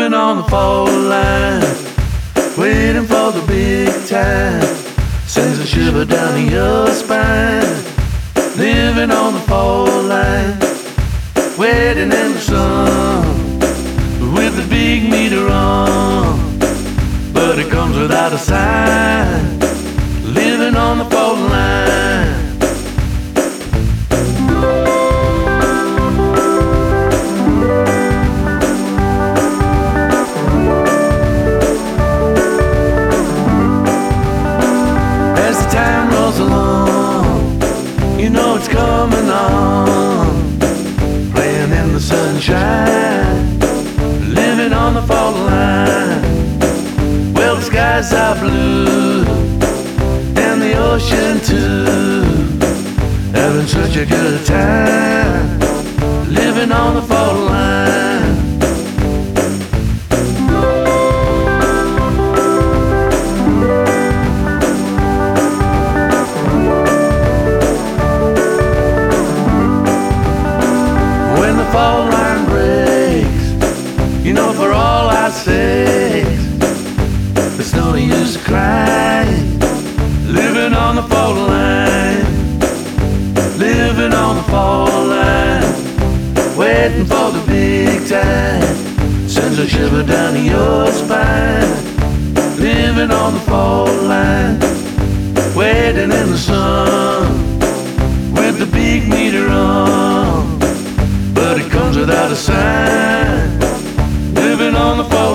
living on the fault line, waiting for the big time, sends a shiver down your spine. Living on the fault line, waiting in the sun, with the big meter on, but it comes without a sign. Living on the fault line. As the time rolls along, you know it's coming on, playing in the sunshine, living on the fault line. Well, the skies are blue and the ocean too, having such a good time, living on the fault line. When the fault line breaks, you know, for all our sakes, there's no use crying. Living on the fault line, living on the fault line, waiting for the big time, sends a shiver down your spine. Living on the fault line, waiting in the sun, with the big meter on, but it comes without a sign. Living on the fault